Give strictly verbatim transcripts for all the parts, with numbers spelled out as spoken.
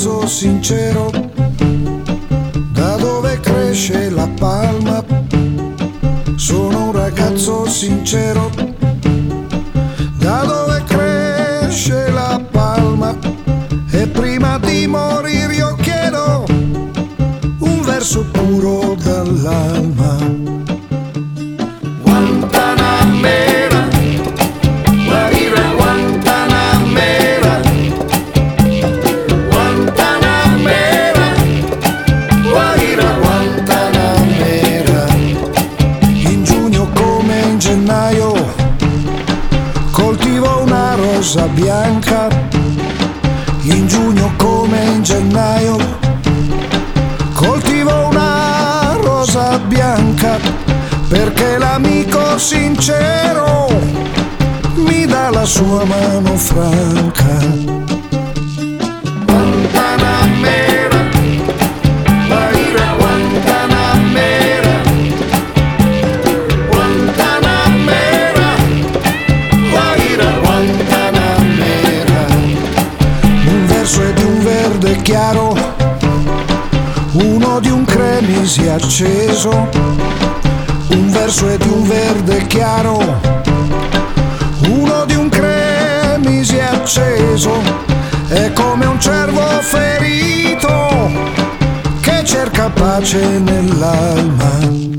ragazzo sincero, da dove cresce la palma. Sono un ragazzo sincero, da dove cresce la palma. E prima di morire io chiedo un verso puro dall'alma. Guantanamera, Guaira Guantanamera, Guantanamera, Guaira Guantanamera. In giugno come in gennaio coltivo una rosa bianca. In giugno come in gennaio coltivo una rosa bianca, perché l'amico sincero mi dà la sua mano franca. Guantanamera, Guaira Guantanamera, Guantanamera, Guaira Guantanamera. Un verso è di un verde chiaro, uno di un cremisi acceso. Un verso è di un verde chiaro, uno di un cremisi acceso. È come un cervo ferito che cerca pace nell'alma.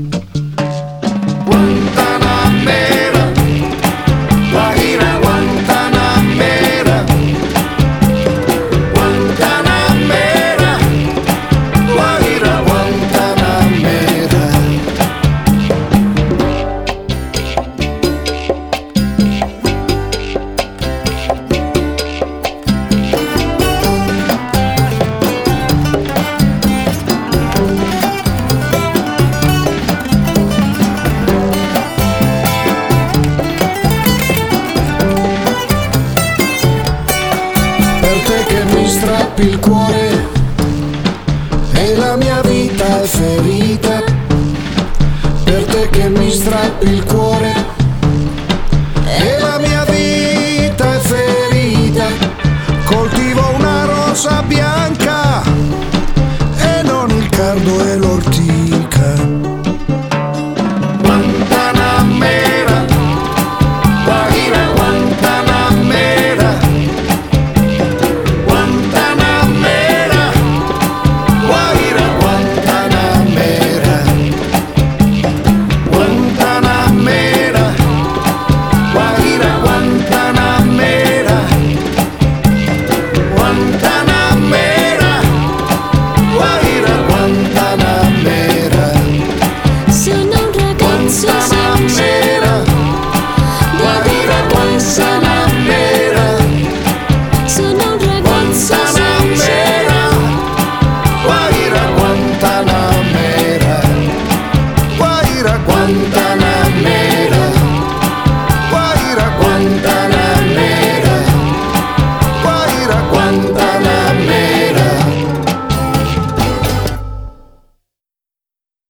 Guantanamera, Guaira Guantanamera, Guantanamera, Guaira Guantanamera. Strappi il cuore e la mia vita è ferita. Per te che mi strappi il cuore e la mia vita è ferita. Coltivo una rosa bianca e non il cardo e l'ortica. Guantanamera, Guaira Guantanamera, Guantanamera, Guaira Guantanamera, Guantanamera, Guaira Guantanamera, Guantanamera, Guaira Guantanamera. Sono un ragazzo Guantanamera, Guaira Guantanamera, Sono un ragazzo Guantanamera, Guaira Guantanamera, Guaira Guantanamera.